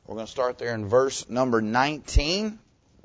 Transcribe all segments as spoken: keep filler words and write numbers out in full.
We're going to start there in verse number nineteen.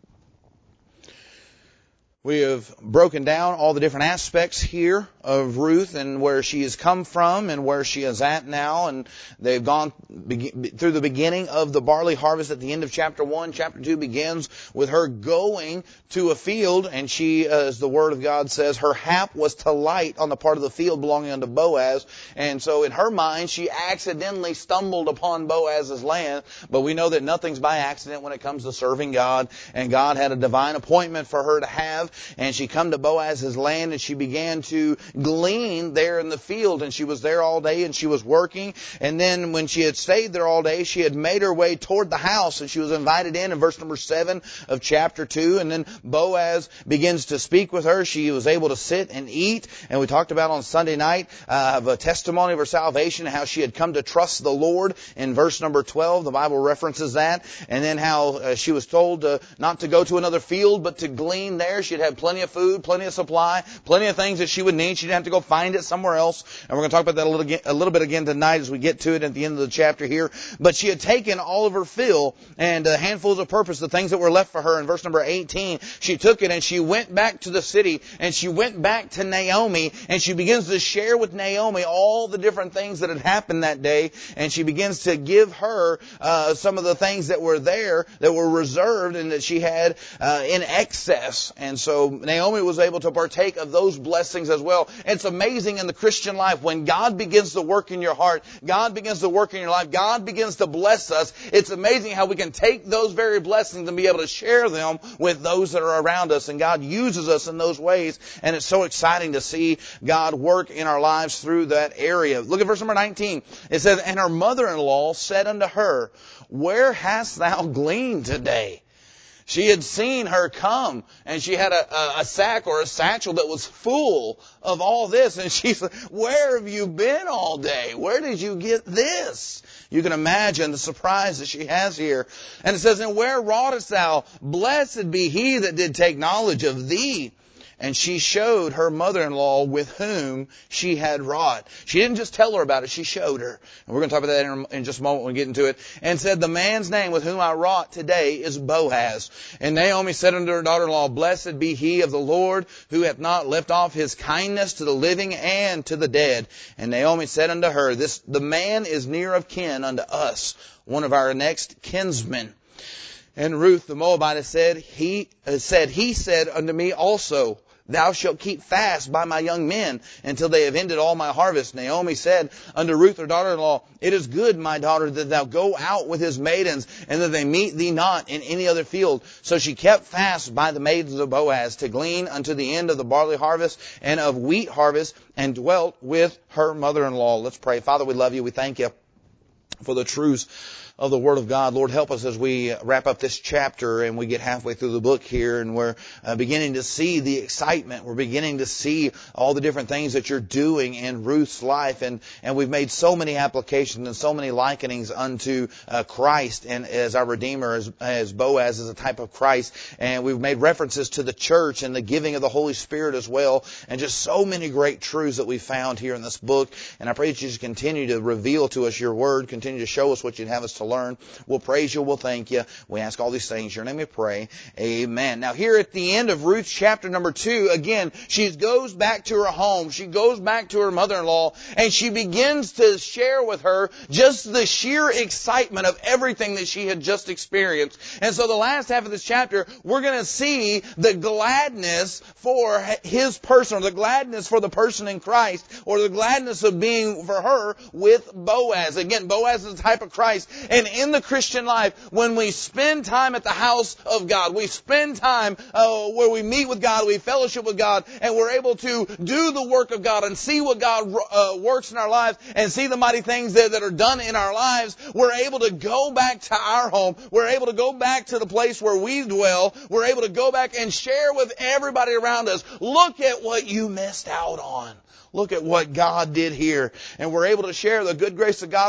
We have broken down all the different aspects here of Ruth and where she has come from and where she is at now. And they've gone through the beginning of the barley harvest at the end of chapter one. Chapter two begins with her going to a field, and she, as the Word of God says, her hap was to light on the part of the field belonging unto Boaz. And so in her mind, she accidentally stumbled upon Boaz's land. But we know that nothing's by accident when it comes to serving God. And God had a divine appointment for her to have. And she come to Boaz's land, and she began to glean there in the field. And she was there all day, and she was working. And then when she had stayed there all day, she had made her way toward the house, and she was invited in in verse number seven of chapter two. And then Boaz begins to speak with her. She was able to sit and eat. And we talked about on Sunday night uh, of a testimony of her salvation, how she had come to trust the Lord in verse number twelve. The Bible references that. And then how uh, she was told uh, not to go to another field, but to glean there. She'd had plenty of food, plenty of supply, plenty of things that she would need. She didn't have to go find it somewhere else. And we're going to talk about that a little, a little bit again tonight as we get to it at the end of the chapter here. But she had taken all of her fill and uh, handfuls of purpose, the things that were left for her. In verse number eighteen, she took it and she went back to the city, and she went back to Naomi, and she begins to share with Naomi all the different things that had happened that day. And she begins to give her uh, some of the things that were there that were reserved and that she had uh, in excess. And so So Naomi was able to partake of those blessings as well. It's amazing in the Christian life when God begins to work in your heart, God begins to work in your life, God begins to bless us. It's amazing how we can take those very blessings and be able to share them with those that are around us. And God uses us in those ways. And it's so exciting to see God work in our lives through that area. Look at verse number nineteen. It says, "And her mother-in-law said unto her, Where hast thou gleaned today?" She had seen her come, and she had a, a, a sack or a satchel that was full of all this. And she said, "Where have you been all day? Where did you get this?" You can imagine the surprise that she has here. And it says, "And where wroughtest thou? Blessed be he that did take knowledge of thee." And she showed her mother-in-law with whom she had wrought. She didn't just tell her about it, she showed her. And we're going to talk about that in, in just a moment when we get into it. And said, "The man's name with whom I wrought today is Boaz." And Naomi said unto her daughter-in-law, "Blessed be he of the Lord, who hath not left off his kindness to the living and to the dead." And Naomi said unto her, "This the man is near of kin unto us, one of our next kinsmen." And Ruth the Moabitess said, He uh, said, He said unto me also, "Thou shalt keep fast by my young men until they have ended all my harvest." Naomi said unto Ruth her daughter-in-law, "It is good, my daughter, that thou go out with his maidens, and that they meet thee not in any other field." So she kept fast by the maidens of Boaz to glean unto the end of the barley harvest and of wheat harvest, and dwelt with her mother-in-law. Let's pray. Father, we love you. We thank you for the truths of the Word of God. Lord, help us as we wrap up this chapter and we get halfway through the book here, and we're uh, beginning to see the excitement. We're beginning to see all the different things that you're doing in Ruth's life, and, and we've made so many applications and so many likenings unto uh, Christ and as our Redeemer, as, as Boaz is a type of Christ, and we've made references to the church and the giving of the Holy Spirit as well, and just so many great truths that we found here in this book. And I pray that you just continue to reveal to us your Word, continue to show us what you'd have us to learn. We'll praise you. We'll thank you. We ask all these things in your name we pray. Amen. Now here at the end of Ruth chapter number two, again, she goes back to her home. She goes back to her mother-in-law, and she begins to share with her just the sheer excitement of everything that she had just experienced. And so the last half of this chapter, we're going to see the gladness for his person, or the gladness for the person in Christ, or the gladness of being for her with Boaz. Again, Boaz is the type of Christ. And in the Christian life, when we spend time at the house of God, we spend time uh, where we meet with God, we fellowship with God, and we're able to do the work of God and see what God uh, works in our lives and see the mighty things that, that are done in our lives, we're able to go back to our home. We're able to go back to the place where we dwell. We're able to go back and share with everybody around us. Look at what you missed out on. Look at what God did here. And we're able to share the good grace of God with those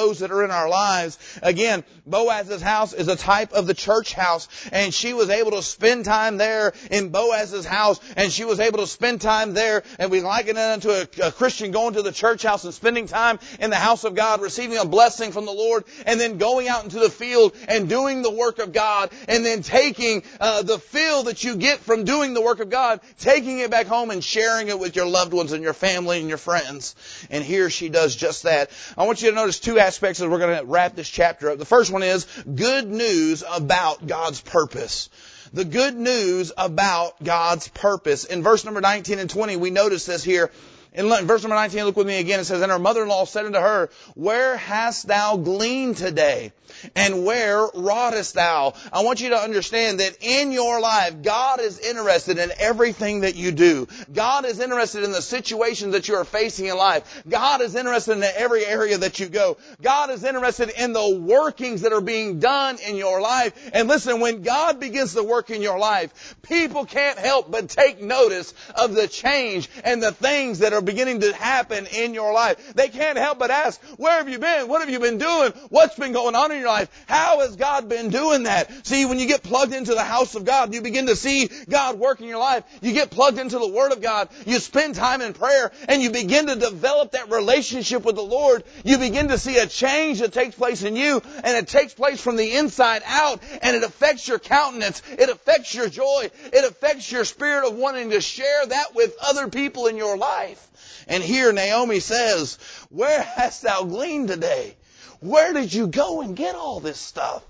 those that are in our lives. Again, Boaz's house is a type of the church house, and she was able to spend time there in Boaz's house, and she was able to spend time there, and we liken it unto a, a Christian going to the church house and spending time in the house of God, receiving a blessing from the Lord, and then going out into the field and doing the work of God, and then taking uh, the feel that you get from doing the work of God, taking it back home and sharing it with your loved ones and your family and your friends. And here she does just that. I want you to notice two aspects as we're going to wrap this chapter up. The first one is good news about God's purpose. The good news about God's purpose. In verse number nineteen and twenty, we notice this here. In verse number nineteen, look with me again. It says, and her mother-in-law said unto her, where hast thou gleaned today? And where wroughtest thou? I want you to understand that in your life, God is interested in everything that you do. God is interested in the situations that you are facing in life. God is interested in every area that you go. God is interested in the workings that are being done in your life. And listen, when God begins to work in your life, people can't help but take notice of the change and the things that are beginning to happen in your life. They can't help but ask, where have you been? What have you been doing? What's been going on in your life? How has God been doing that? See, when you get plugged into the house of God, you begin to see God work in your life. You get plugged into the Word of God. You spend time in prayer, and you begin to develop that relationship with the Lord. You begin to see a change that takes place in you, and it takes place from the inside out, and it affects your countenance. It affects your joy. It affects your spirit of wanting to share that with other people in your life. And here Naomi says, where hast thou gleaned today? Where did you go and get all this stuff?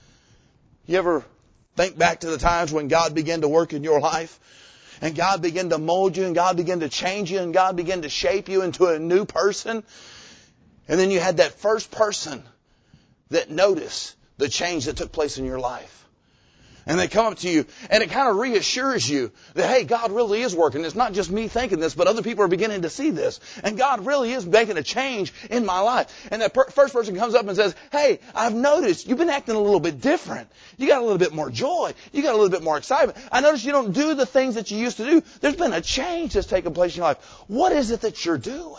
You ever think back to the times when God began to work in your life? And God began to mold you, and God began to change you, and God began to shape you into a new person? And then you had that first person that noticed the change that took place in your life. And they come up to you, and it kind of reassures you that, hey, God really is working. It's not just me thinking this, but other people are beginning to see this. And God really is making a change in my life. And that per- first person comes up and says, hey, I've noticed you've been acting a little bit different. You got a little bit more joy. You got a little bit more excitement. I noticed you don't do the things that you used to do. There's been a change that's taken place in your life. What is it that you're doing?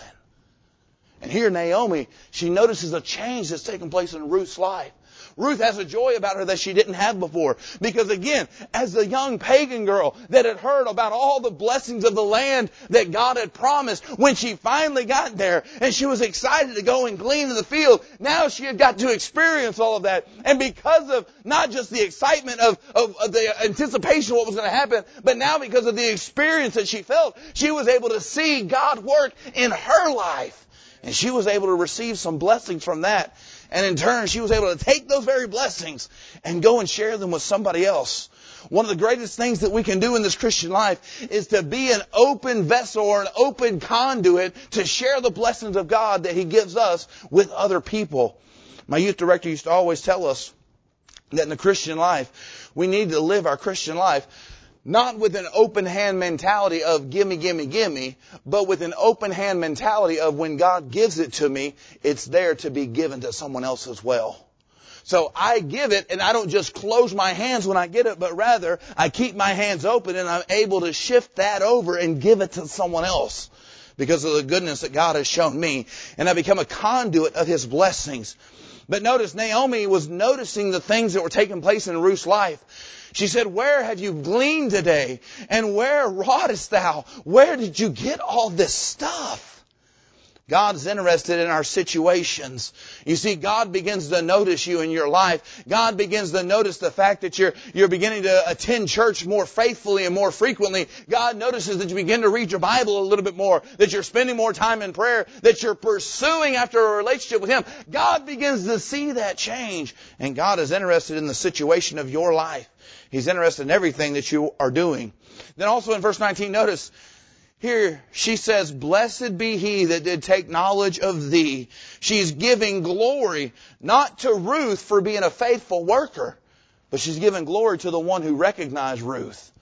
And here Naomi, she notices a change that's taken place in Ruth's life. Ruth has a joy about her that she didn't have before. Because again, as a young pagan girl that had heard about all the blessings of the land that God had promised, when she finally got there and she was excited to go and glean in the field, now she had got to experience all of that. And because of not just the excitement of, of, of the anticipation of what was going to happen, but now because of the experience that she felt, she was able to see God work in her life. And she was able to receive some blessings from that. And in turn, she was able to take those very blessings and go and share them with somebody else. One of the greatest things that we can do in this Christian life is to be an open vessel or an open conduit to share the blessings of God that He gives us with other people. My youth director used to always tell us that in the Christian life, we need to live our Christian life not with an open hand mentality of gimme, gimme, gimme, but with an open hand mentality of when God gives it to me, it's there to be given to someone else as well. So I give it, and I don't just close my hands when I get it, but rather I keep my hands open and I'm able to shift that over and give it to someone else because of the goodness that God has shown me. And I become a conduit of His blessings. But notice Naomi was noticing the things that were taking place in Ruth's life. She said, where have you gleaned today? And where wroughtest thou? Where did you get all this stuff? God is interested in our situations. You see, God begins to notice you in your life. God begins to notice the fact that you're, you're beginning to attend church more faithfully and more frequently. God notices that you begin to read your Bible a little bit more, that you're spending more time in prayer, that you're pursuing after a relationship with Him. God begins to see that change. And God is interested in the situation of your life. He's interested in everything that you are doing. Then also in verse nineteen, notice, here she says, blessed be he that did take knowledge of thee. She's giving glory, not to Ruth for being a faithful worker, but she's giving glory to the one who recognized Ruth.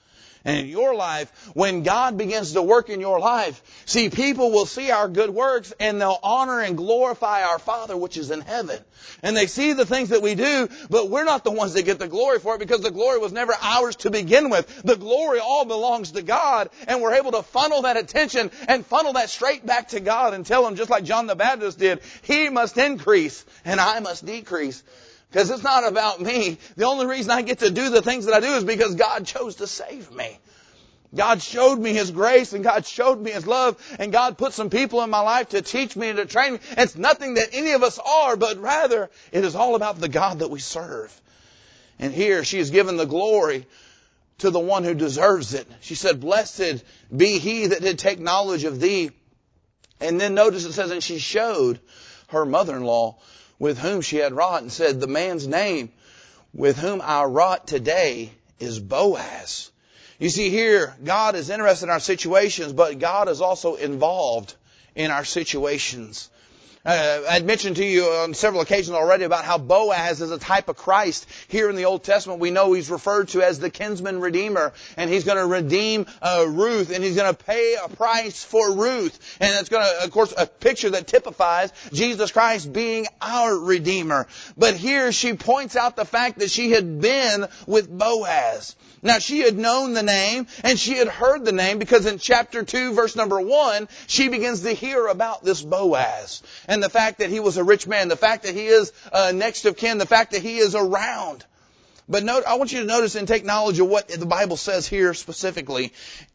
And in your life, when God begins to work in your life, see, people will see our good works and they'll honor and glorify our Father which is in heaven. And they see the things that we do, but we're not the ones that get the glory for it because the glory was never ours to begin with. The glory all belongs to God, and we're able to funnel that attention and funnel that straight back to God and tell Him, just like John the Baptist did, He must increase and I must decrease. Because it's not about me. The only reason I get to do the things that I do is because God chose to save me. God showed me His grace and God showed me His love, and God put some people in my life to teach me and to train me. It's nothing that any of us are, but rather it is all about the God that we serve. And here she is given the glory to the one who deserves it. She said, "Blessed be he that did take knowledge of thee." And then notice it says, and she showed her mother-in-law with whom she had wrought, and said, "The man's name with whom I wrought today is Boaz." You see here, God is interested in our situations, but God is also involved in our situations. Uh, I'd mentioned to you on several occasions already about how Boaz is a type of Christ. Here in the Old Testament, we know he's referred to as the kinsman redeemer, and he's going to redeem uh, Ruth, and he's going to pay a price for Ruth. And it's going to, of course, a picture that typifies Jesus Christ being our Redeemer. But here she points out the fact that she had been with Boaz. Now, she had known the name, and she had heard the name, because in chapter two, verse number one, she begins to hear about this Boaz. And the fact that he was a rich man, the fact that he is uh, next of kin, the fact that he is around. But note, I want you to notice and take knowledge of what the Bible says here specifically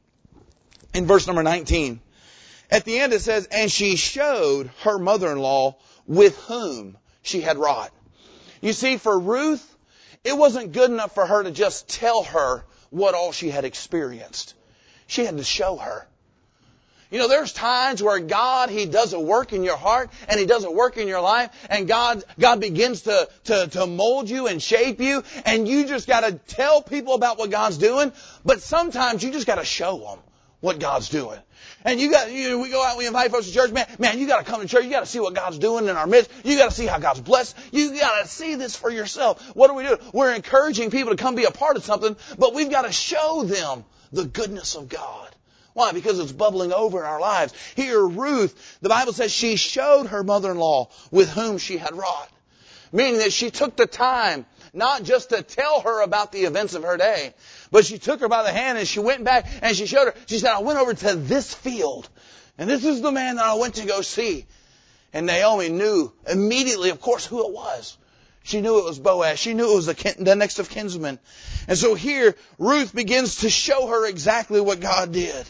in verse number nineteen. At the end it says, "And she showed her mother-in-law with whom she had wrought." You see, for Ruth, it wasn't good enough for her to just tell her what all she had experienced. She had to show her. You know, there's times where God, He does a work in your heart and He does a work in your life, and God, God begins to, to, to mold you and shape you, and you just got to tell people about what God's doing, but sometimes you just got to show them what God's doing. And you got, you know, we go out, we invite folks to church, man, man, you got to come to church, you got to see what God's doing in our midst, you got to see how God's blessed, you got to see this for yourself. What do we do? We're encouraging people to come be a part of something, but we've got to show them the goodness of God. Why? Because it's bubbling over in our lives. Here, Ruth, the Bible says she showed her mother-in-law with whom she had wrought. Meaning that she took the time not just to tell her about the events of her day, but she took her by the hand and she went back and she showed her. She said, "I went over to this field, and this is the man that I went to go see." And Naomi knew immediately, of course, who it was. She knew it was Boaz. She knew it was the, kin- the next of kinsmen. And so here, Ruth begins to show her exactly what God did.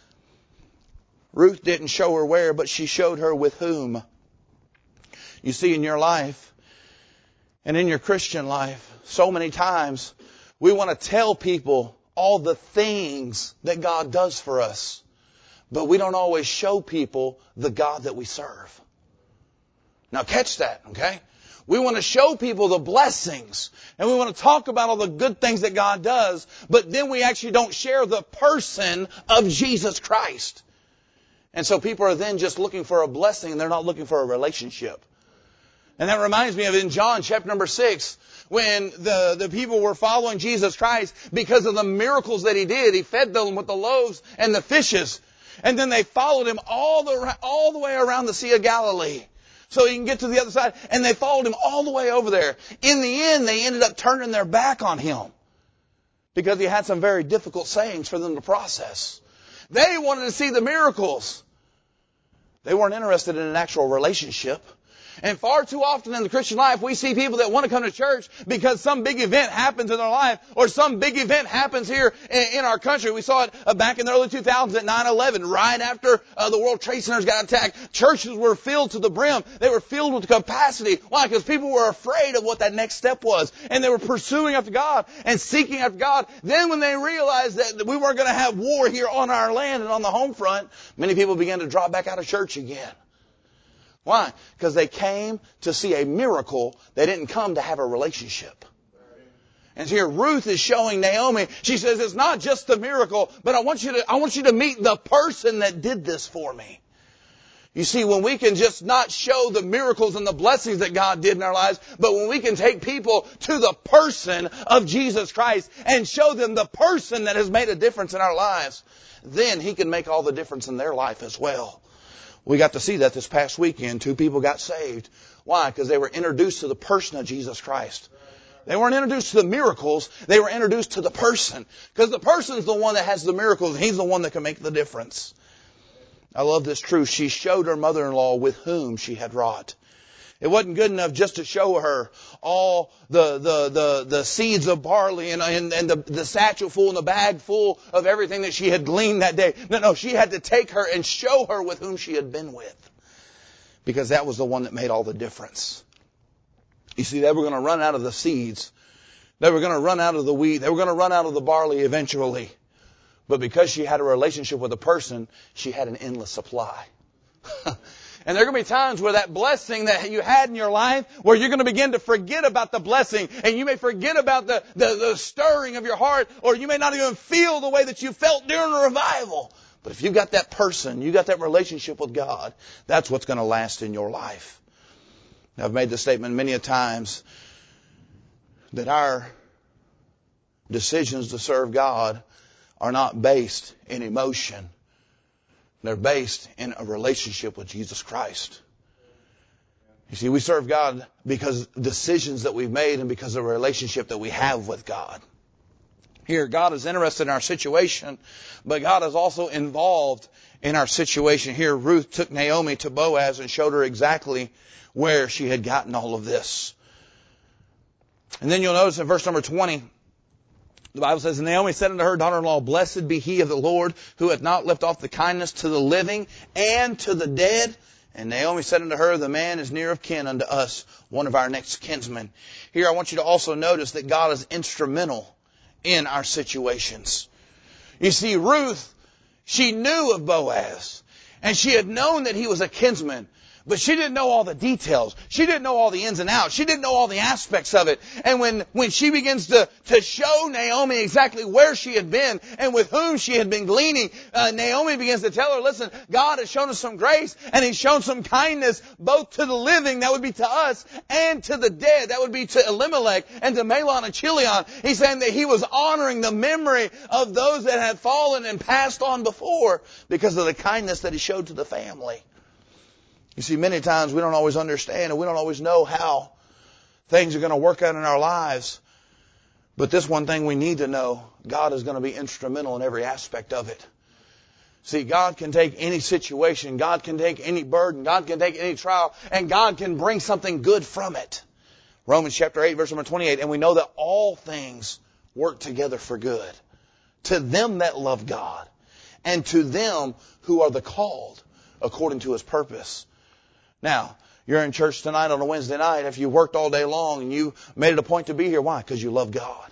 Ruth didn't show her where, but she showed her with whom. You see, in your life and in your Christian life, so many times we want to tell people all the things that God does for us, but we don't always show people the God that we serve. Now catch that, okay? We want to show people the blessings, and we want to talk about all the good things that God does, but then we actually don't share the person of Jesus Christ. And so people are then just looking for a blessing, and they're not looking for a relationship. And that reminds me of in John chapter number six, when the, the people were following Jesus Christ because of the miracles that He did. He fed them with the loaves and the fishes. And then they followed Him all the, all the way around the Sea of Galilee, so He can get to the other side. And they followed Him all the way over there. In the end, they ended up turning their back on Him because He had some very difficult sayings for them to process. They wanted to see the miracles. They weren't interested in an actual relationship. And far too often in the Christian life, we see people that want to come to church because some big event happens in their life, or some big event happens here in, in our country. We saw it uh, back in the early two thousands at nine eleven, right after uh, the World Trade Centers got attacked. Churches were filled to the brim. They were filled with capacity. Why? Because people were afraid of what that next step was. And they were pursuing after God and seeking after God. Then when they realized that we weren't going to have war here on our land and on the home front, many people began to drop back out of church again. Why? Because they came to see a miracle. They didn't come to have a relationship. And here Ruth is showing Naomi, she says, it's not just the miracle, but I want you to, I want you to meet the person that did this for me. You see, when we can just not show the miracles and the blessings that God did in our lives, but when we can take people to the person of Jesus Christ and show them the person that has made a difference in our lives, then He can make all the difference in their life as well. We got to see that this past weekend. Two people got saved. Why? Because they were introduced to the person of Jesus Christ. They weren't introduced to the miracles. They were introduced to the person. Because the person's the one that has the miracles. He's the one that can make the difference. I love this truth. She showed her mother-in-law with whom she had wrought. It wasn't good enough just to show her all the the the, the seeds of barley and, and, and the, the satchel full and the bag full of everything that she had gleaned that day. No, no, she had to take her and show her with whom she had been with. Because that was the one that made all the difference. You see, they were going to run out of the seeds. They were going to run out of the wheat. They were going to run out of the barley eventually. But because she had a relationship with a person, she had an endless supply. And there are going to be times where that blessing that you had in your life, where you're going to begin to forget about the blessing, and you may forget about the, the, the stirring of your heart, or you may not even feel the way that you felt during a revival. But if you got that person, you got that relationship with God, that's what's going to last in your life. Now, I've made the statement many a times that our decisions to serve God are not based in emotion. They're based in a relationship with Jesus Christ. You see, we serve God because decisions that we've made and because of the relationship that we have with God. Here, God is interested in our situation, but God is also involved in our situation. Here, Ruth took Naomi to Boaz and showed her exactly where she had gotten all of this. And then you'll notice in verse number twenty, the Bible says, and Naomi said unto her daughter-in-law, Blessed be he of the Lord, who hath not left off the kindness to the living and to the dead. And Naomi said unto her, The man is near of kin unto us, one of our next kinsmen. Here I want you to also notice that God is instrumental in our situations. You see, Ruth, she knew of Boaz, and she had known that he was a kinsman. But she didn't know all the details. She didn't know all the ins and outs. She didn't know all the aspects of it. And when, when she begins to, to show Naomi exactly where she had been and with whom she had been gleaning, uh, Naomi begins to tell her, listen, God has shown us some grace and He's shown some kindness both to the living, that would be to us, and to the dead, that would be to Elimelech and to Mahlon and Chilion. He's saying that He was honoring the memory of those that had fallen and passed on before because of the kindness that He showed to the family. You see, many times we don't always understand and we don't always know how things are going to work out in our lives. But this one thing we need to know, God is going to be instrumental in every aspect of it. See, God can take any situation, God can take any burden, God can take any trial, and God can bring something good from it. Romans chapter eight, verse number twenty-eight, and we know that all things work together for good to them that love God and to them who are the called according to His purpose. Now, you're in church tonight on a Wednesday night. If you worked all day long and you made it a point to be here, why? Because you love God.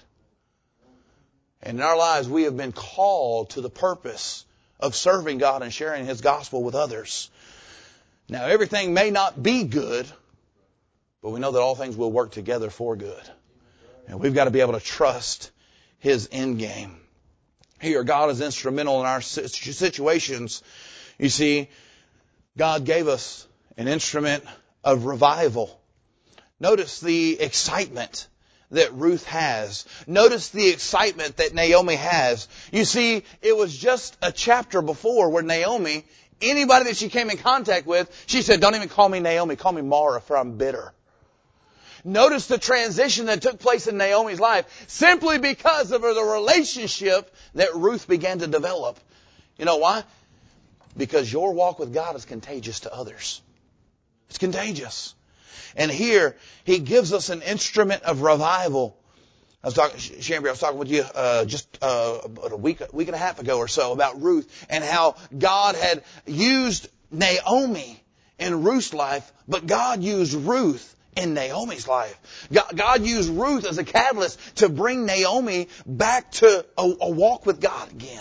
And in our lives, we have been called to the purpose of serving God and sharing His gospel with others. Now, everything may not be good, but we know that all things will work together for good. And we've got to be able to trust His end game. Here, God is instrumental in our situations. You see, God gave us an instrument of revival. Notice the excitement that Ruth has. Notice the excitement that Naomi has. You see, it was just a chapter before where Naomi, anybody that she came in contact with, she said, don't even call me Naomi, call me Mara, for I'm bitter. Notice the transition that took place in Naomi's life simply because of the relationship that Ruth began to develop. You know why? Because your walk with God is contagious to others. It's contagious. And here, He gives us an instrument of revival. I was talking, Chambry, I was talking with you uh, just uh, about a week, week and a half ago or so about Ruth and how God had used Naomi in Ruth's life, but God used Ruth in Naomi's life. God, God used Ruth as a catalyst to bring Naomi back to a, a walk with God again.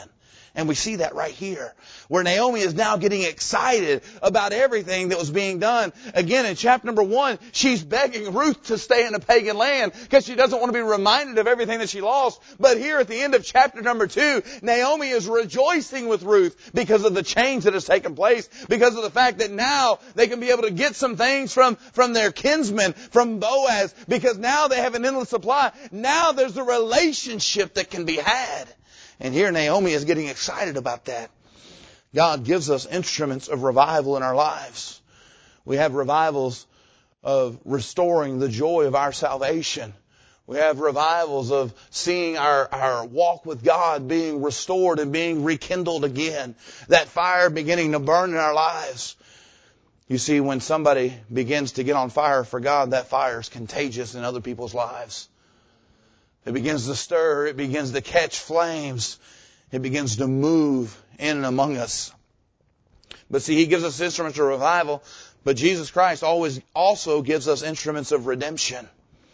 And we see that right here, where Naomi is now getting excited about everything that was being done. Again, in chapter number one, she's begging Ruth to stay in a pagan land because she doesn't want to be reminded of everything that she lost. But here at the end of chapter number two, Naomi is rejoicing with Ruth because of the change that has taken place, because of the fact that now they can be able to get some things from, from their kinsman, from Boaz, because now they have an endless supply. Now there's a relationship that can be had. And here Naomi is getting excited about that. God gives us instruments of revival in our lives. We have revivals of restoring the joy of our salvation. We have revivals of seeing our, our walk with God being restored and being rekindled again. That fire beginning to burn in our lives. You see, when somebody begins to get on fire for God, that fire is contagious in other people's lives. It begins to stir. It begins to catch flames. It begins to move in and among us. But see, He gives us instruments of revival, but Jesus Christ always also gives us instruments of redemption.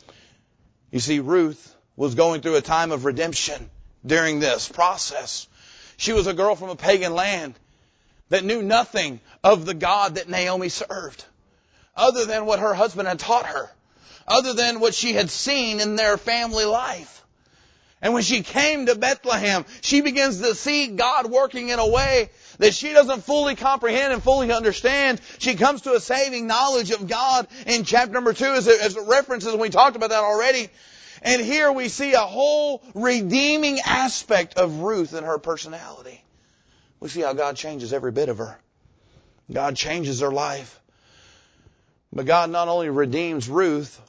You see, Ruth was going through a time of redemption during this process. She was a girl from a pagan land that knew nothing of the God that Naomi served, other than what her husband had taught her, other than what she had seen in their family life. And when she came to Bethlehem, she begins to see God working in a way that she doesn't fully comprehend and fully understand. She comes to a saving knowledge of God in chapter number two as it, as it references, and we talked about that already. And here we see a whole redeeming aspect of Ruth and her personality. We see how God changes every bit of her. God changes her life. But God not only redeems Ruth,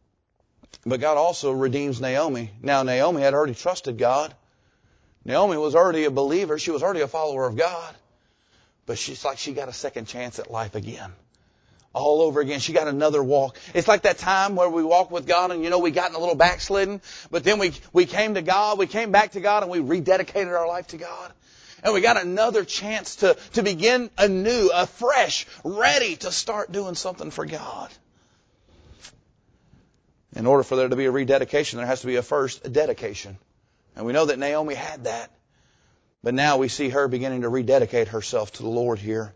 but God also redeems Naomi. Now, Naomi had already trusted God. Naomi was already a believer. She was already a follower of God. But she's like she got a second chance at life again. All over again. She got another walk. It's like that time where we walk with God and, you know, we got in a little backslidden. But then we, we came to God. We came back to God and we rededicated our life to God. And we got another chance to, to begin anew, afresh, ready to start doing something for God. In order for there to be a rededication, there has to be a first dedication. And we know that Naomi had that. But now we see her beginning to rededicate herself to the Lord here.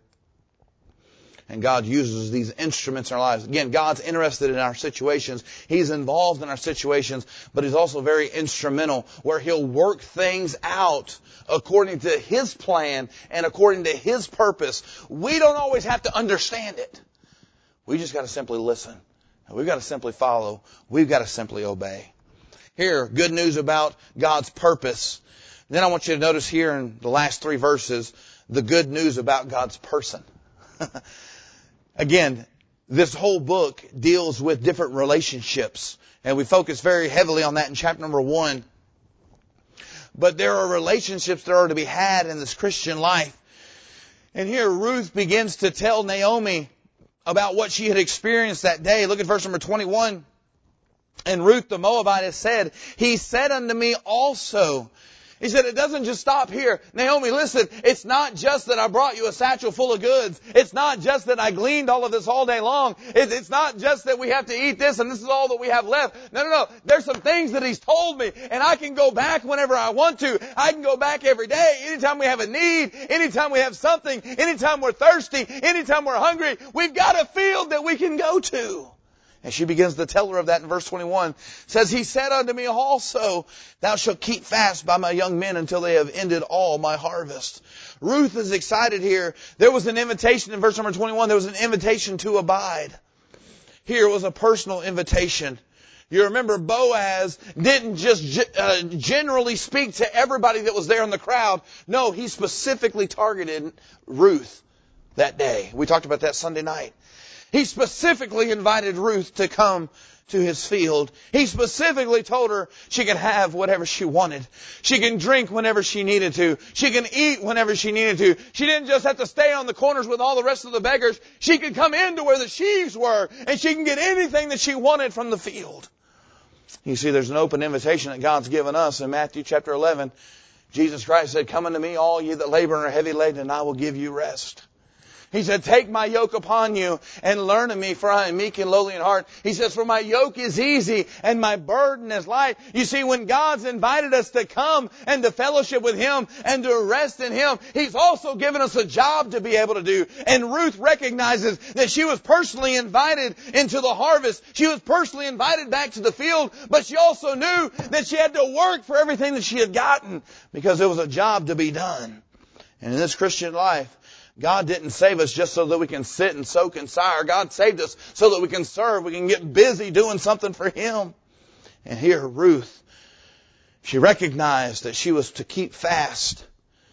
And God uses these instruments in our lives. Again, God's interested in our situations. He's involved in our situations, but He's also very instrumental where He'll work things out according to His plan and according to His purpose. We don't always have to understand it. We just got to simply listen. We've got to simply follow. We've got to simply obey. Here, good news about God's purpose. Then I want you to notice here in the last three verses, the good news about God's person. Again, this whole book deals with different relationships. And we focus very heavily on that in chapter number one. But there are relationships that are to be had in this Christian life. And here Ruth begins to tell Naomi about what she had experienced that day. Look at verse number twenty-one. And Ruth the Moabitess said, He said unto me also. He said, it doesn't just stop here. Naomi, listen, it's not just that I brought you a satchel full of goods. It's not just that I gleaned all of this all day long. It's not just that we have to eat this and this is all that we have left. No, no, no. There's some things that He's told me, and I can go back whenever I want to. I can go back every day. Anytime we have a need, anytime we have something, anytime we're thirsty, anytime we're hungry, we've got a field that we can go to. And she begins to tell her of that in verse twenty-one. It says, He said unto me also, Thou shalt keep fast by my young men until they have ended all my harvest. Ruth is excited here. There was an invitation in verse number twenty-one. There was an invitation to abide. Here was a personal invitation. You remember Boaz didn't just uh, generally speak to everybody that was there in the crowd. No, he specifically targeted Ruth that day. We talked about that Sunday night. He specifically invited Ruth to come to his field. He specifically told her she could have whatever she wanted. She can drink whenever she needed to. She can eat whenever she needed to. She didn't just have to stay on the corners with all the rest of the beggars. She could come into where the sheaves were, and she can get anything that she wanted from the field. You see, there's an open invitation that God's given us in Matthew chapter eleven. Jesus Christ said, Come unto me, all ye that labor and are heavy laden, and I will give you rest. He said, take my yoke upon you and learn of me, for I am meek and lowly in heart. He says, for my yoke is easy and my burden is light. You see, when God's invited us to come and to fellowship with Him and to rest in Him, He's also given us a job to be able to do. And Ruth recognizes that she was personally invited into the harvest. She was personally invited back to the field, but she also knew that she had to work for everything that she had gotten because there was a job to be done. And in this Christian life, God didn't save us just so that we can sit and soak and sire. God saved us so that we can serve. We can get busy doing something for Him. And here, Ruth, she recognized that she was to keep fast.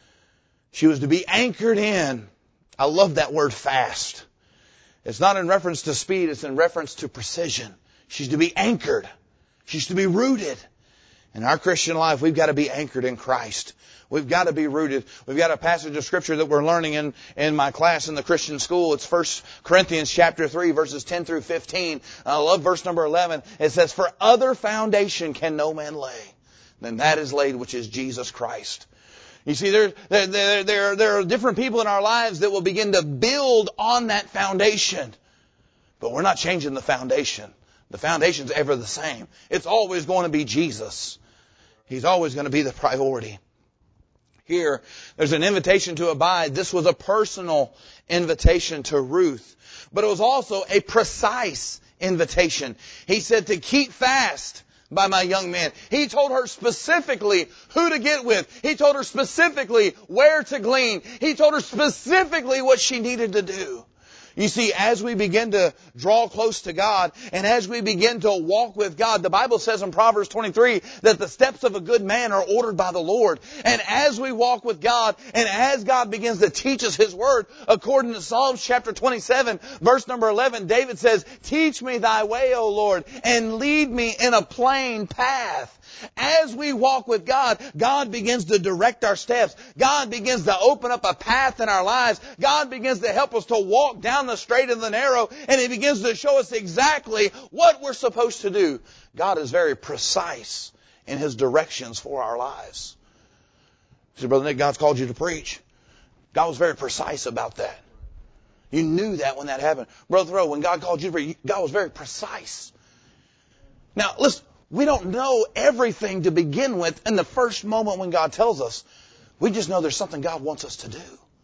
She was to be anchored in. I love that word fast. It's not in reference to speed. It's in reference to precision. She's to be anchored. She's to be rooted. In our Christian life, we've got to be anchored in Christ. We've got to be rooted. We've got a passage of Scripture that we're learning in, in my class in the Christian school. It's First Corinthians chapter three, verses ten through fifteen. I love verse number eleven. It says, for other foundation can no man lay than that is laid, which is Jesus Christ. You see, there, there, there, there, there are different people in our lives that will begin to build on that foundation. But we're not changing the foundation. The foundation's ever the same. It's always going to be Jesus. He's always going to be the priority. Here, there's an invitation to abide. This was a personal invitation to Ruth. But it was also a precise invitation. He said to keep fast by my young men. He told her specifically who to get with. He told her specifically where to glean. He told her specifically what she needed to do. You see, as we begin to draw close to God and as we begin to walk with God, the Bible says in Proverbs twenty-three that the steps of a good man are ordered by the Lord. And as we walk with God and as God begins to teach us His Word, according to Psalms chapter twenty-seven, verse number eleven, David says, teach me thy way, O Lord, and lead me in a plain path. As we walk with God, God begins to direct our steps. God begins to open up a path in our lives. God begins to help us to walk down the straight and the narrow, and He begins to show us exactly what we're supposed to do. God is very precise in His directions for our lives. You say, Brother Nick, God's called you to preach. God was very precise about that. You knew that when that happened. Brother Thoreau, when God called you to preach, God was very precise. Now, listen. We don't know everything to begin with in the first moment when God tells us. We just know there's something God wants us to do.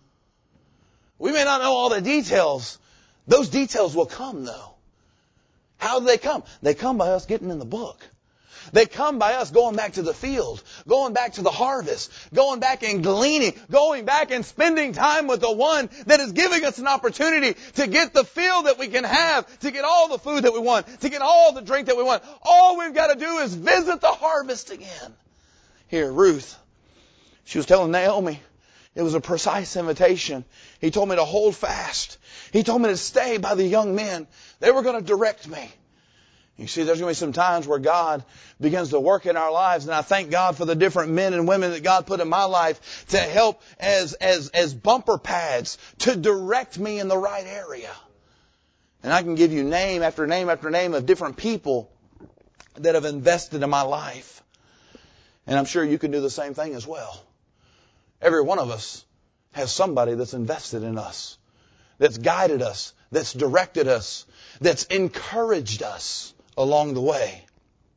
We may not know all the details. Those details will come, though. How do they come? They come by us getting in the book. They come by us going back to the field, going back to the harvest, going back and gleaning, going back and spending time with the one that is giving us an opportunity to get the field that we can have, to get all the food that we want, to get all the drink that we want. All we've got to do is visit the harvest again. Here, Ruth, she was telling Naomi, it was a precise invitation. He told me to hold fast. He told me to stay by the young men. They were going to direct me. You see, there's going to be some times where God begins to work in our lives, and I thank God for the different men and women that God put in my life to help as, as, as bumper pads to direct me in the right area. And I can give you name after name after name of different people that have invested in my life. And I'm sure you can do the same thing as well. Every one of us has somebody that's invested in us, that's guided us, that's directed us, that's encouraged us along the way.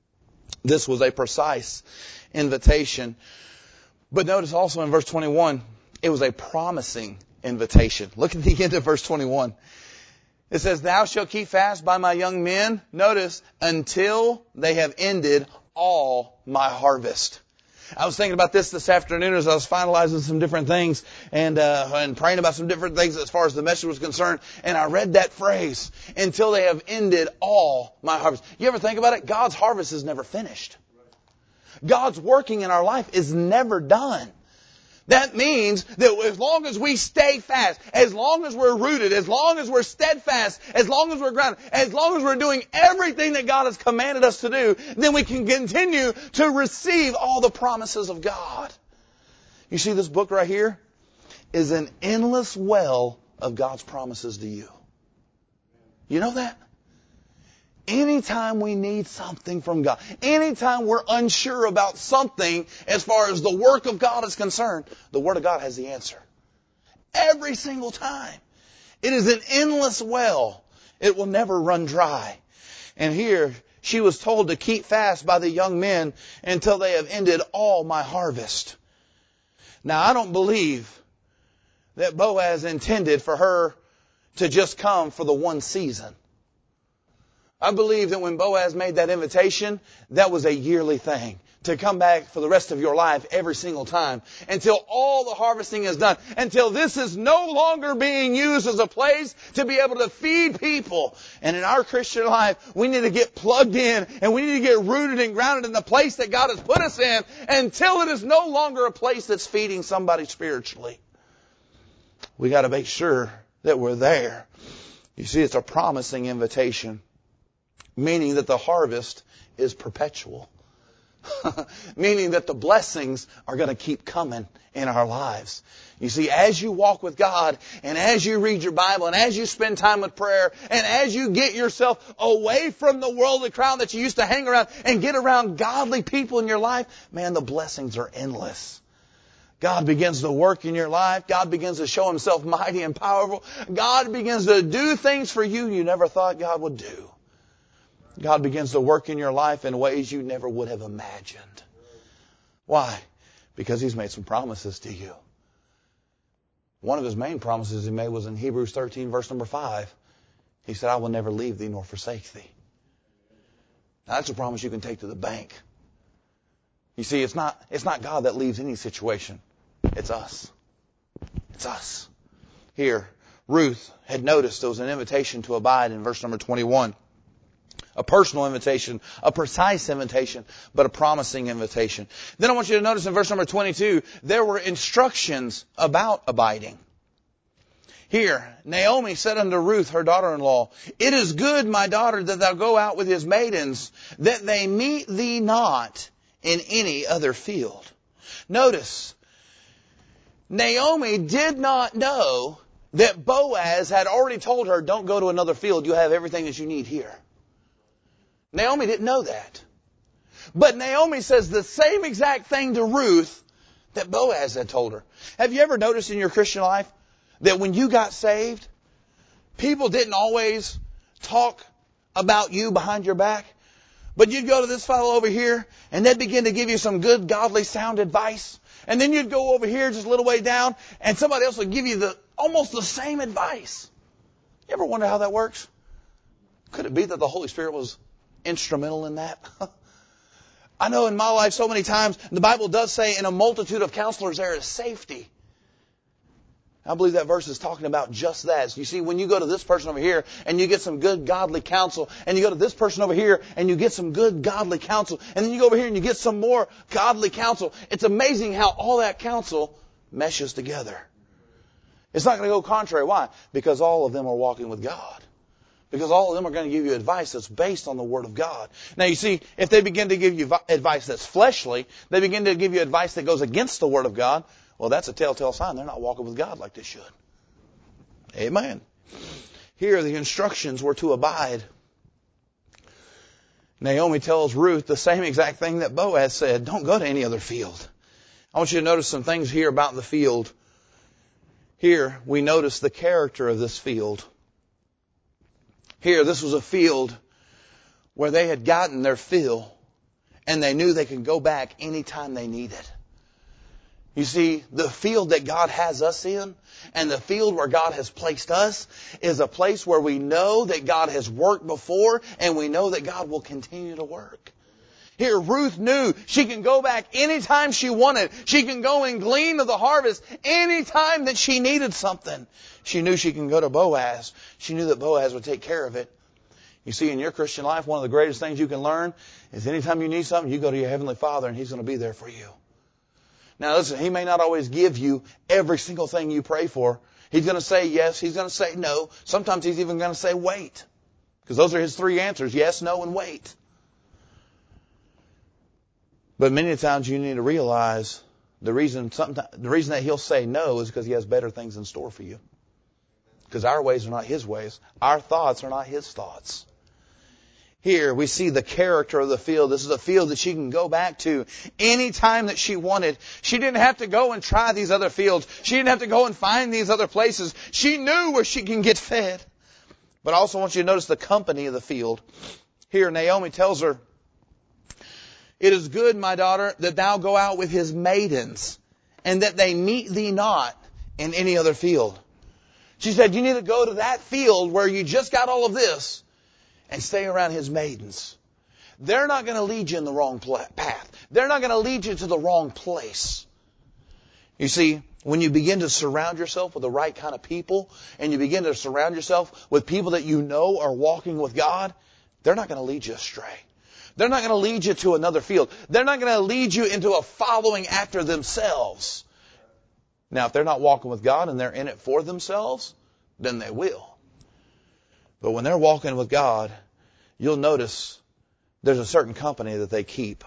This was a precise invitation. But notice also in verse twenty-one, it was a promising invitation. Look at the end of verse twenty-one. It says, thou shalt keep fast by my young men, notice, until they have ended all my harvest. I was thinking about this this afternoon as I was finalizing some different things and uh, and praying about some different things as far as the message was concerned. And I read that phrase, until they have ended all my harvest. You ever think about it? God's harvest is never finished. God's working in our life is never done. That means that as long as we stay fast, as long as we're rooted, as long as we're steadfast, as long as we're grounded, as long as we're doing everything that God has commanded us to do, then we can continue to receive all the promises of God. You see, this book right here is an endless well of God's promises to you. You know that? Anytime we need something from God, anytime we're unsure about something as far as the work of God is concerned, the Word of God has the answer. Every single time. It is an endless well. It will never run dry. And here she was told to keep fast by the young men until they have ended all my harvest. Now, I don't believe that Boaz intended for her to just come for the one season. I believe that when Boaz made that invitation, that was a yearly thing. To come back for the rest of your life every single time. Until all the harvesting is done. Until this is no longer being used as a place to be able to feed people. And in our Christian life, we need to get plugged in. And we need to get rooted and grounded in the place that God has put us in. Until it is no longer a place that's feeding somebody spiritually. We got to make sure that we're there. You see, it's a promising invitation. Meaning that the harvest is perpetual. Meaning that the blessings are going to keep coming in our lives. You see, as you walk with God, and as you read your Bible, and as you spend time with prayer, and as you get yourself away from the worldly crowd that you used to hang around, and get around godly people in your life, man, the blessings are endless. God begins to work in your life. God begins to show Himself mighty and powerful. God begins to do things for you you never thought God would do. God begins to work in your life in ways you never would have imagined. Why? Because He's made some promises to you. One of His main promises He made was in Hebrews thirteen, verse number five. He said, I will never leave thee nor forsake thee. Now, that's a promise you can take to the bank. You see, it's not, it's not God that leaves any situation. It's us. It's us. Here, Ruth had noticed there was an invitation to abide in verse number twenty-one. A personal invitation, a precise invitation, but a promising invitation. Then I want you to notice in verse number twenty-two, there were instructions about abiding. Here, Naomi said unto Ruth, her daughter-in-law, It is good, my daughter, that thou go out with his maidens, that they meet thee not in any other field. Notice, Naomi did not know that Boaz had already told her, don't go to another field, you have everything that you need here. Naomi didn't know that. But Naomi says the same exact thing to Ruth that Boaz had told her. Have you ever noticed in your Christian life that when you got saved, people didn't always talk about you behind your back? But you'd go to this fellow over here and they'd begin to give you some good, godly, sound advice. And then you'd go over here just a little way down and somebody else would give you the almost the same advice. You ever wonder how that works? Could it be that the Holy Spirit was instrumental in that? I know in my life so many times the Bible does say in a multitude of counselors there is safety. I believe that verse is talking about just that. You see, when you go to this person over here and you get some good godly counsel, and you go to this person over here and you get some good godly counsel, and then you go over here and you get some more godly counsel, it's amazing how all that counsel meshes together. It's not going to go contrary. Why? Because all of them are walking with God. Because all of them are going to give you advice that's based on the Word of God. Now you see, if they begin to give you advice that's fleshly, they begin to give you advice that goes against the Word of God, well, that's a telltale sign they're not walking with God like they should. Amen. Here, the instructions were to abide. Naomi tells Ruth the same exact thing that Boaz said. Don't go to any other field. I want you to notice some things here about the field. Here, we notice the character of this field. Here, this was a field where they had gotten their fill and they knew they could go back anytime they needed. You see, the field that God has us in and the field where God has placed us is a place where we know that God has worked before and we know that God will continue to work. Here, Ruth knew she can go back anytime she wanted. She can go and glean of the harvest anytime that she needed something. She knew she can go to Boaz. She knew that Boaz would take care of it. You see, in your Christian life, one of the greatest things you can learn is anytime you need something, you go to your Heavenly Father and He's going to be there for you. Now listen, He may not always give you every single thing you pray for. He's going to say yes. He's going to say no. Sometimes He's even going to say wait. Because those are His three answers. Yes, no, and wait. But many times you need to realize the reason sometimes, the reason that He'll say no is because He has better things in store for you. Because our ways are not His ways. Our thoughts are not His thoughts. Here we see the character of the field. This is a field that she can go back to any time that she wanted. She didn't have to go and try these other fields. She didn't have to go and find these other places. She knew where she can get fed. But I also want you to notice the company of the field. Here Naomi tells her, "It is good, my daughter, that thou go out with his maidens, and that they meet thee not in any other field." She said, you need to go to that field where you just got all of this and stay around his maidens. They're not going to lead you in the wrong path. They're not going to lead you to the wrong place. You see, when you begin to surround yourself with the right kind of people, and you begin to surround yourself with people that you know are walking with God, they're not going to lead you astray. They're not going to lead you to another field. They're not going to lead you into a following after themselves. Now, if they're not walking with God and they're in it for themselves, then they will. But when they're walking with God, you'll notice there's a certain company that they keep.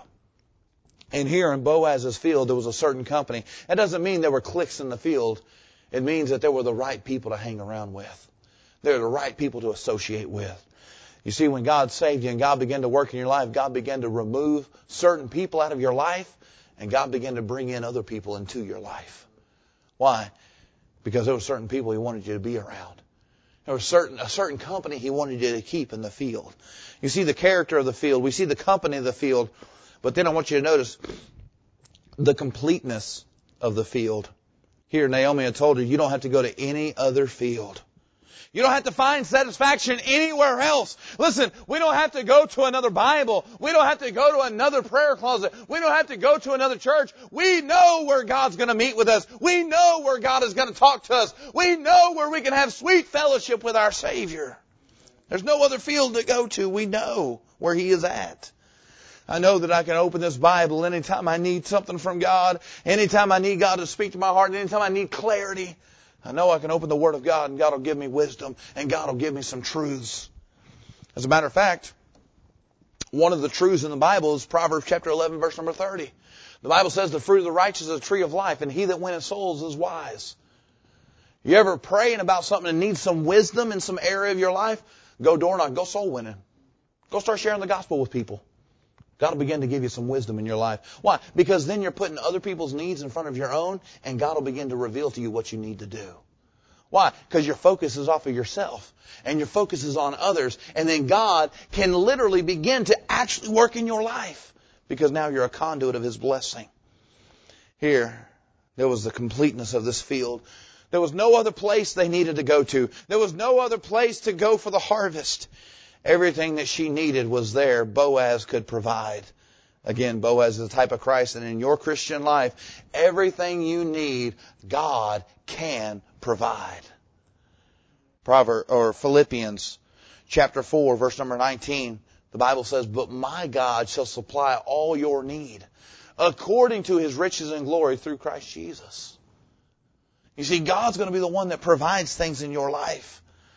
And here in Boaz's field, there was a certain company. That doesn't mean there were cliques in the field. It means that there were the right people to hang around with. They're the right people to associate with. You see, when God saved you and God began to work in your life, God began to remove certain people out of your life, and God began to bring in other people into your life. Why? Because there were certain people He wanted you to be around. There was certain, a certain company He wanted you to keep in the field. You see the character of the field. We see the company of the field. But then I want you to notice the completeness of the field. Here, Naomi had told her, you don't have to go to any other field. You don't have to find satisfaction anywhere else. Listen, we don't have to go to another Bible. We don't have to go to another prayer closet. We don't have to go to another church. We know where God's going to meet with us. We know where God is going to talk to us. We know where we can have sweet fellowship with our Savior. There's no other field to go to. We know where He is at. I know that I can open this Bible anytime I need something from God, anytime I need God to speak to my heart, and anytime I need clarity. I know I can open the Word of God and God will give me wisdom and God will give me some truths. As a matter of fact, one of the truths in the Bible is Proverbs chapter eleven, verse number thirty. The Bible says the fruit of the righteous is a tree of life, and he that winneth souls is wise. You ever praying about something and need some wisdom in some area of your life? Go door knock, go soul winning. Go start sharing the gospel with people. God will begin to give you some wisdom in your life. Why? Because then you're putting other people's needs in front of your own, and God will begin to reveal to you what you need to do. Why? Because your focus is off of yourself, and your focus is on others, and then God can literally begin to actually work in your life, because now you're a conduit of His blessing. Here, there was the completeness of this field. There was no other place they needed to go to. There was no other place to go for the harvest. Everything that she needed was there. Boaz could provide. Again, Boaz is the type of Christ. And in your Christian life, everything you need, God can provide. Proverb, or Philippians chapter four, verse number nineteen. The Bible says, but my God shall supply all your need according to His riches and glory through Christ Jesus. You see, God's going to be the one that provides things in your life.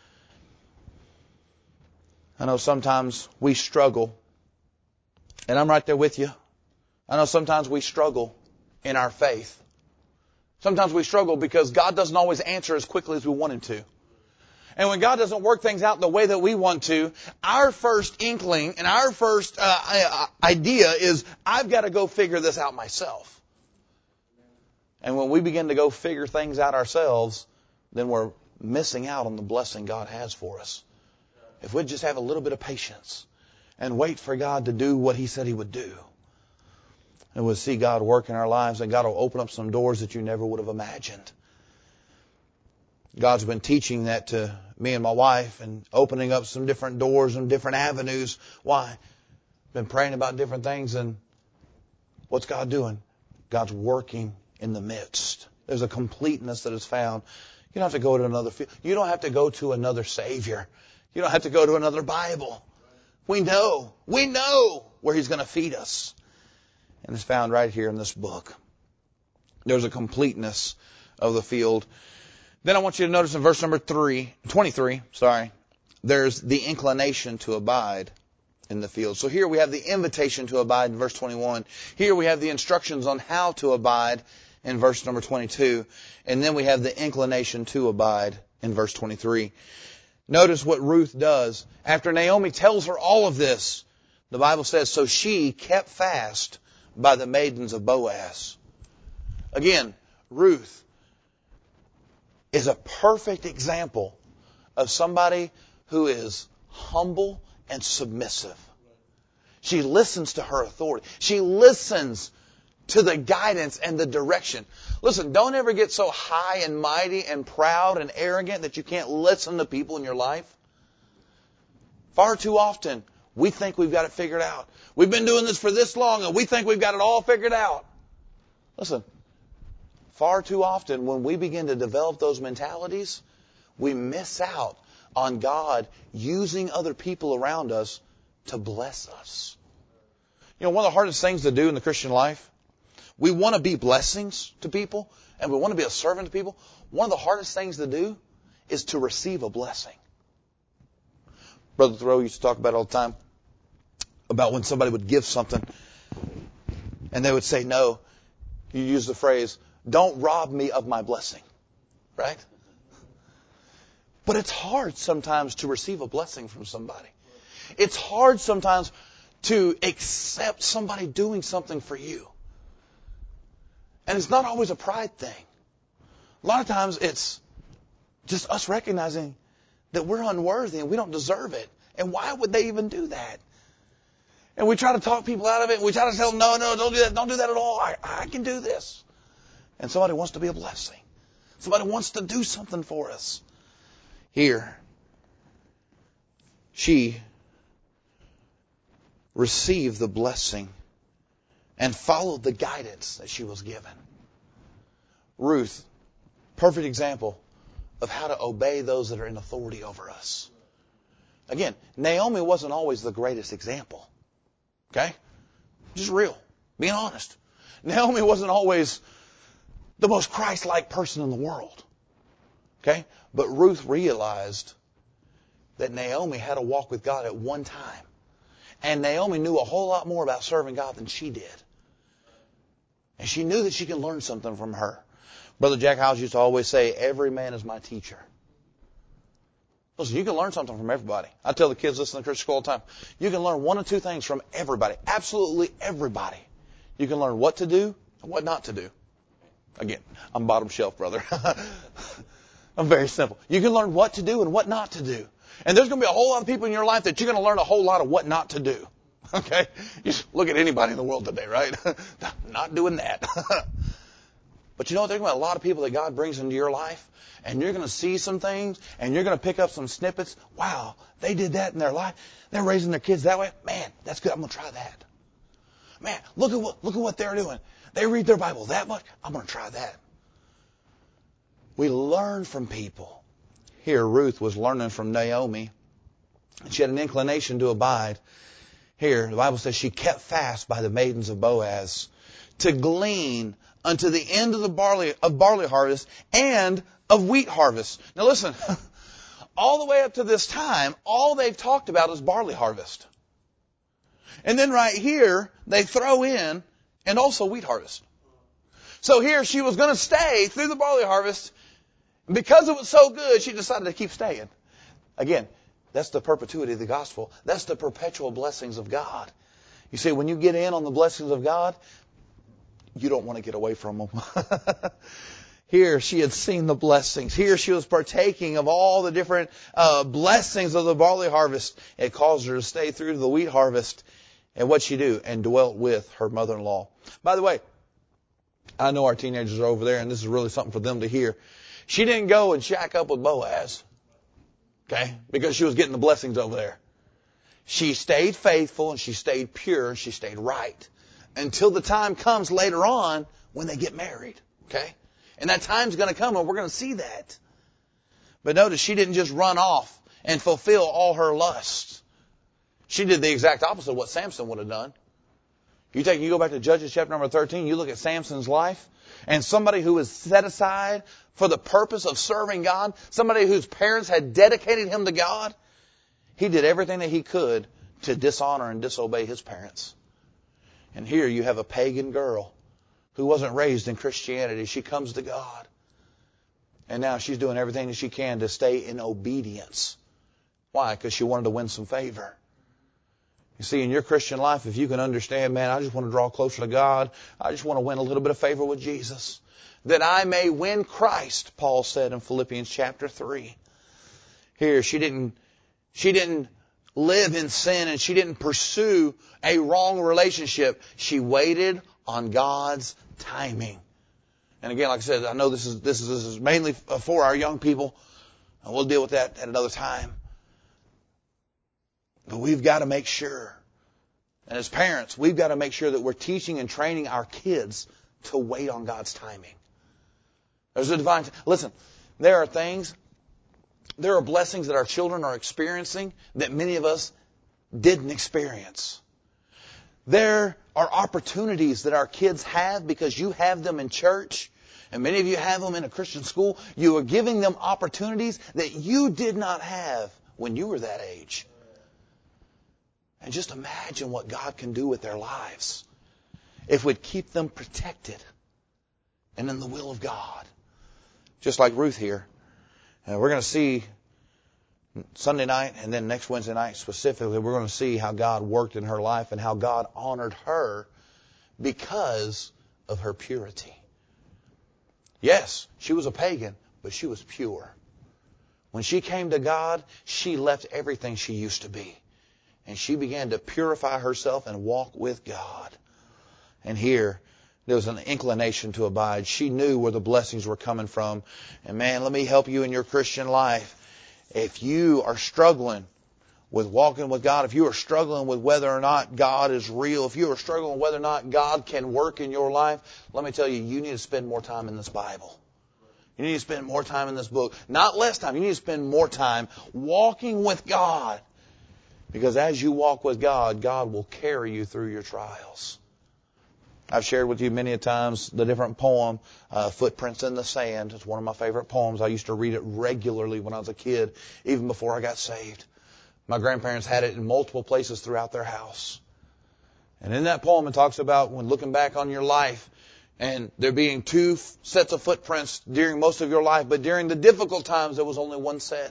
I know sometimes we struggle, and I'm right there with you. I know sometimes we struggle in our faith. Sometimes we struggle because God doesn't always answer as quickly as we want Him to. And when God doesn't work things out the way that we want to, our first inkling and our first uh, idea is, I've got to go figure this out myself. And when we begin to go figure things out ourselves, then we're missing out on the blessing God has for us. If we'd just have a little bit of patience and wait for God to do what He said He would do, and we'll see God work in our lives, and God will open up some doors that you never would have imagined. God's been teaching that to me and my wife and opening up some different doors and different avenues. Why? Been praying about different things, and what's God doing? God's working in the midst. There's a completeness that is found. You don't have to go to another field. You don't have to go to another Savior. You don't have to go to another Bible. We know. We know where He's going to feed us. And it's found right here in this book. There's a completeness of the field. Then I want you to notice in verse number three, twenty-three, sorry, there's the inclination to abide in the field. So here we have the invitation to abide in verse twenty-one. Here we have the instructions on how to abide in verse number twenty-two. And then we have the inclination to abide in verse twenty-three. Notice what Ruth does. After Naomi tells her all of this, the Bible says, so she kept fast by the maidens of Boaz. Again, Ruth is a perfect example of somebody who is humble and submissive. She listens to her authority. She listens to the guidance and the direction. Listen, don't ever get so high and mighty and proud and arrogant that you can't listen to people in your life. Far too often, we think we've got it figured out. We've been doing this for this long and we think we've got it all figured out. Listen, far too often when we begin to develop those mentalities, we miss out on God using other people around us to bless us. You know, one of the hardest things to do in the Christian life, we want to be blessings to people and we want to be a servant to people. One of the hardest things to do is to receive a blessing. Brother Thoreau used to talk about it all the time, about when somebody would give something and they would say no. You use the phrase, don't rob me of my blessing. Right? But it's hard sometimes to receive a blessing from somebody. It's hard sometimes to accept somebody doing something for you. And it's not always a pride thing. A lot of times it's just us recognizing that we're unworthy and we don't deserve it. And why would they even do that? And we try to talk people out of it. And we try to tell them, no, no, don't do that. Don't do that at all. I, I can do this. And somebody wants to be a blessing. Somebody wants to do something for us. Here, she received the blessing and followed the guidance that she was given. Ruth, perfect example of how to obey those that are in authority over us. Again, Naomi wasn't always the greatest example. Okay? Just real. Being honest. Naomi wasn't always the most Christ-like person in the world. Okay? But Ruth realized that Naomi had a walk with God at one time. And Naomi knew a whole lot more about serving God than she did. And she knew that she could learn something from her. Brother Jack Howes used to always say, every man is my teacher. Listen, you can learn something from everybody. I tell the kids this in the Christian school all the time. You can learn one or two things from everybody. Absolutely everybody. You can learn what to do and what not to do. Again, I'm bottom shelf, brother. I'm very simple. You can learn what to do and what not to do. And there's going to be a whole lot of people in your life that you're going to learn a whole lot of what not to do. Okay? You just look at anybody in the world today, right? Not doing that. But you know what? There's going to be a lot of people that God brings into your life. And you're going to see some things. And you're going to pick up some snippets. Wow, they did that in their life. They're raising their kids that way. Man, that's good. I'm going to try that. Man, look at what, look at what they're doing. They read their Bible that much. I'm going to try that. We learn from people. Here, Ruth was learning from Naomi. She had an inclination to abide. Here, the Bible says she kept fast by the maidens of Boaz to glean unto the end of the barley of barley harvest and of wheat harvest. Now listen, all the way up to this time, all they've talked about is barley harvest. And then right here, they throw in and also wheat harvest. So here she was going to stay through the barley harvest. Because it was so good, she decided to keep staying. Again, that's the perpetuity of the gospel. That's the perpetual blessings of God. You see, when you get in on the blessings of God, you don't want to get away from them. Here she had seen the blessings. Here she was partaking of all the different uh, blessings of the barley harvest. It caused her to stay through to the wheat harvest. And what'd she do? And dwelt with her mother-in-law. By the way, I know our teenagers are over there, and this is really something for them to hear. She didn't go and shack up with Boaz, okay, because she was getting the blessings over there. She stayed faithful and she stayed pure and she stayed right until the time comes later on when they get married, okay? And that time's going to come and we're going to see that. But notice she didn't just run off and fulfill all her lusts. She did the exact opposite of what Samson would have done. You take, you go back to Judges chapter number thirteen, you look at Samson's life, and somebody who was set aside for the purpose of serving God, somebody whose parents had dedicated him to God, he did everything that he could to dishonor and disobey his parents. And here you have a pagan girl who wasn't raised in Christianity. She comes to God. And now she's doing everything that she can to stay in obedience Why? Because she wanted to win some favor. You see, in your Christian life, if you can understand, man, I just want to draw closer to God. I just want to win a little bit of favor with Jesus. That I may win Christ, Paul said in Philippians chapter three. Here, she didn't, she didn't live in sin and she didn't pursue a wrong relationship. She waited on God's timing. And again, like I said, I know this is, this is, this is mainly for our young people. And we'll deal with that at another time. But we've got to make sure, and as parents, we've got to make sure that we're teaching and training our kids to wait on God's timing. There's a divine, listen, there are things, there are blessings that our children are experiencing that many of us didn't experience. There are opportunities that our kids have because you have them in church, and many of you have them in a Christian school. You are giving them opportunities that you did not have when you were that age. And just imagine what God can do with their lives if we'd keep them protected and in the will of God. Just like Ruth here. And we're going to see Sunday night and then next Wednesday night specifically, we're going to see how God worked in her life and how God honored her because of her purity. Yes, she was a pagan, but she was pure. When she came to God, she left everything she used to be. And she began to purify herself and walk with God. And here, there was an inclination to abide. She knew where the blessings were coming from. And man, let me help you in your Christian life. If you are struggling with walking with God, if you are struggling with whether or not God is real, if you are struggling with whether or not God can work in your life, let me tell you, you need to spend more time in this Bible. You need to spend more time in this book. Not less time. You need to spend more time walking with God. Because as you walk with God, God will carry you through your trials. I've shared with you many a times the different poem, uh, Footprints in the Sand. It's one of my favorite poems. I used to read it regularly when I was a kid, even before I got saved. My grandparents had it in multiple places throughout their house. And in that poem, it talks about when looking back on your life and there being two sets of footprints during most of your life, but during the difficult times, there was only one set.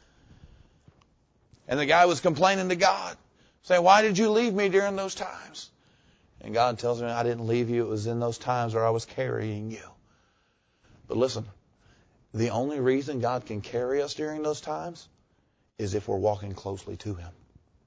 And the guy was complaining to God, saying, why did you leave me during those times? And God tells me, I didn't leave you. It was in those times where I was carrying you. But listen, the only reason God can carry us during those times is if we're walking closely to Him.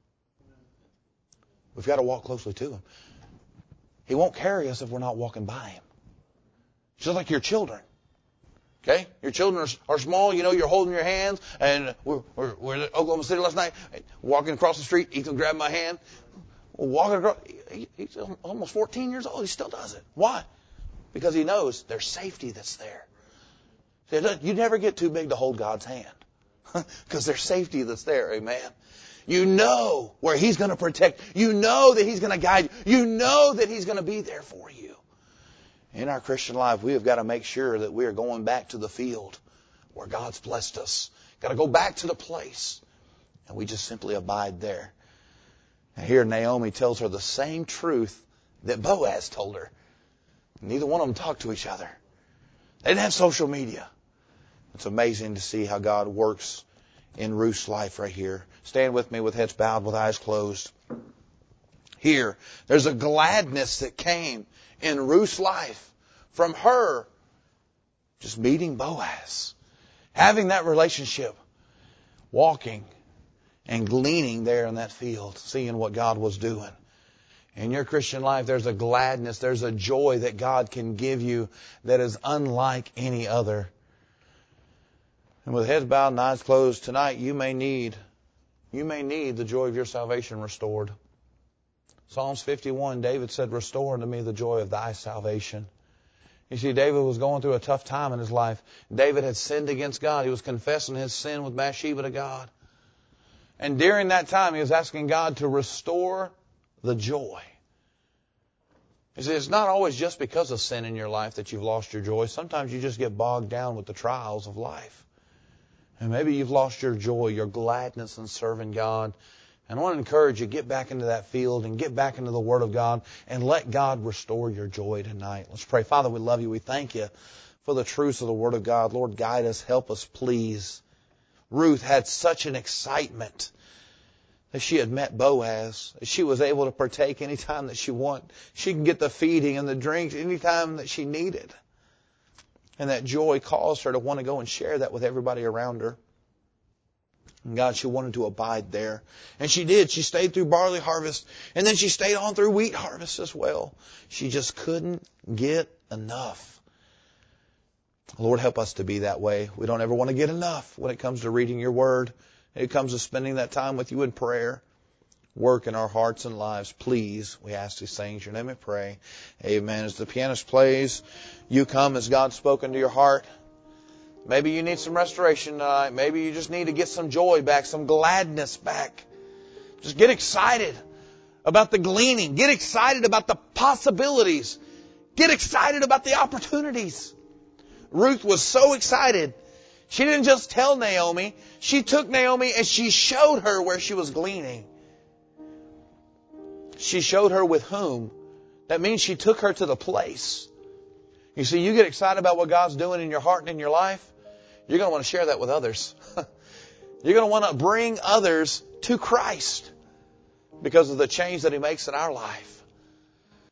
We've got to walk closely to Him. He won't carry us if we're not walking by Him. Just like your children. Okay? Your children are, are small, you know, you're holding your hands, and we're, we're, we're in Oklahoma City last night, walking across the street, Ethan grabbed my hand, walking across, he, he's almost fourteen years old, he still does it. Why? Because he knows there's safety that's there. You never get too big to hold God's hand, because there's safety that's there, amen? You know where He's going to protect, you know that He's going to guide you, you know that He's going to be there for you. In our Christian life, we have got to make sure that we are going back to the field where God's blessed us. Got to go back to the place. And we just simply abide there. And here Naomi tells her the same truth that Boaz told her. Neither one of them talked to each other. They didn't have social media. It's amazing to see how God works in Ruth's life right here. Stand with me with heads bowed, with eyes closed. Here, there's a gladness that came in Ruth's life from her just meeting Boaz, having that relationship, walking and gleaning there in that field, seeing what God was doing. In your Christian life, there's a gladness, there's a joy that God can give you that is unlike any other. And with heads bowed and eyes closed tonight, you may need, you may need the joy of your salvation restored. Psalms fifty-one, David said, restore unto me the joy of thy salvation. You see, David was going through a tough time in his life. David had sinned against God. He was confessing his sin with Bathsheba to God. And during that time, he was asking God to restore the joy. You see, it's not always just because of sin in your life that you've lost your joy. Sometimes you just get bogged down with the trials of life. And maybe you've lost your joy, your gladness in serving God. And I want to encourage you, get back into that field and get back into the Word of God and let God restore your joy tonight. Let's pray. Father, we love you. We thank you for the truths of the Word of God. Lord, guide us. Help us, please. Ruth had such an excitement that she had met Boaz. She was able to partake anytime that she wanted. She can get the feeding and the drinks anytime that she needed. And that joy caused her to want to go and share that with everybody around her. And God, she wanted to abide there. And she did. She stayed through barley harvest. And then she stayed on through wheat harvest as well. She just couldn't get enough. Lord, help us to be that way. We don't ever want to get enough when it comes to reading your word. It comes to spending that time with you in prayer. Work in our hearts and lives. Please, we ask these things. In your name we pray. Amen. As the pianist plays, you come as God's spoken to your heart. Maybe you need some restoration tonight. Maybe you just need to get some joy back, some gladness back. Just get excited about the gleaning. Get excited about the possibilities. Get excited about the opportunities. Ruth was so excited. She didn't just tell Naomi. She took Naomi and she showed her where she was gleaning. She showed her with whom. That means she took her to the place. You see, you get excited about what God's doing in your heart and in your life, you're going to want to share that with others. You're going to want to bring others to Christ because of the change that He makes in our life.